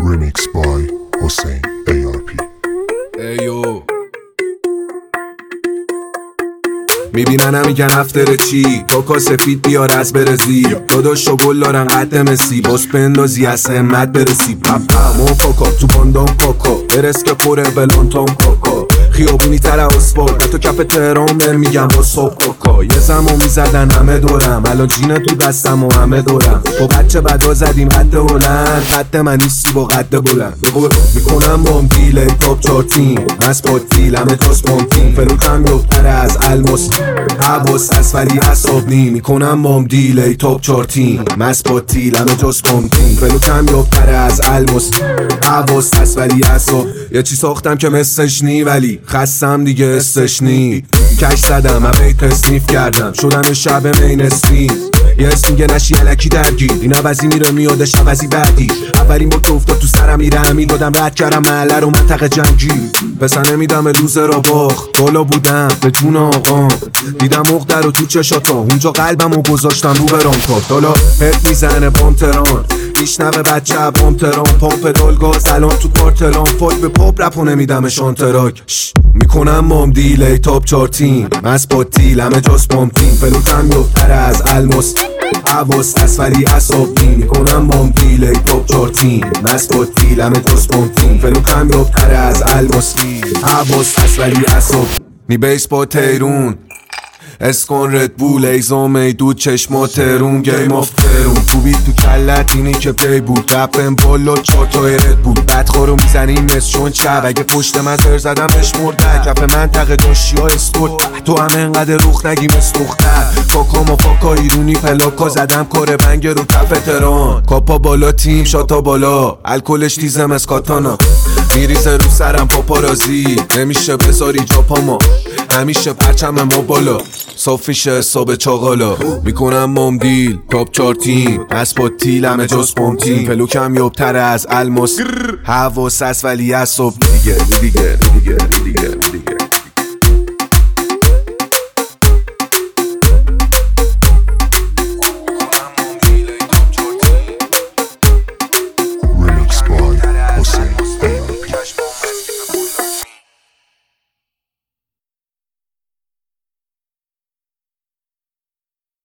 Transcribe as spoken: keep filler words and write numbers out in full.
Remix by Hussein ای آر پی. ایو میبینن میگن افتر چی کوکا سفید بیار از برزی داداشو گل دارن قد مسی باز پندازی از همت برسی پپا مو کوکا تو باندام کوکا برس که پره بلانتام کوکا خیابونی تر اسفال تو کف تهران بر میگم با صبح کوکا یه زمان میزدن همه دورم الان جینه تو دستم و همه دورم با بچه بدا زدیم قد بلند قد من نیستی با قد بلند میکنم بام دیل تاپ چارتیم از پاتیل همه تاس پانتیم فلوکم یفتره از الماس حواس از ولی اصاب نی میکنم بام دیلی تاپ چارتیم مسپاتیل همه جاس پانتیم فلوکم یفتره از الماس حواس از ولی اصاب یه چی ساختم که مثلش نی ولی خستم دیگه استش نی کش زدم همه تصنیف کردم شدم شب مینستریم یه اسم میگه نشی علکی درگیر این عوضی میره میادش عوضی بعدی اولین با که افتاد تو سرم میره همین دادم رد کردم محله رو منطقه جنگی پسر نمیدم لوزه را باخ بالا بودم به جون آقام دیدم مقدر رو تو چشاتا اونجا قلبم رو گذاشتم رو برانکات حالا هد میزنه بام تران میشنوه بچه بام تران پاپ دالگاز الان تو پارتلان فاک به پاپ رپو نمیدم شانتراک میکنم مام دیلی تاپ چارتیم مسپاتیل همه جاس پامتیم فلوتم یفتره از الماس حواس اسفلی اصاب نی میکنم بام دیلی تاپ چارتیم مسپاتیل همه جاس پامتیم فلوتم یفتره از الماس حواس اسفلی اصاب نی بیس با تیرون اسکان رد بول ایزا میدود چشما ترون گیم آف ترون تو بیت تو کلت اینی که پی بود رپم بالا چارتای رد بود بدخارو میزنیم مثل چون چب اگه پشت من زر زدم بشمرده کف منطقه داشتی ها اسکورت تو هم انقدر روخ نگی مثل دختر کاکا ما فاکا ایرونی پلاکا زدم کار بنگ رو کف تران کاپا بالا تیم شاتا بالا الکلش تیزم از کاتانا میریزه رو سرم پاپارازی نمیشه بذاری جا پاما همیشه پرچم ما بالا صافیش حساب چاقالا میکنم مام دیل تاپ چارتیم اسپاتیل همه جاس پامتیم فلوکم یابتره از الماس حواس است ولی اصاب دیگه دیگه دیگه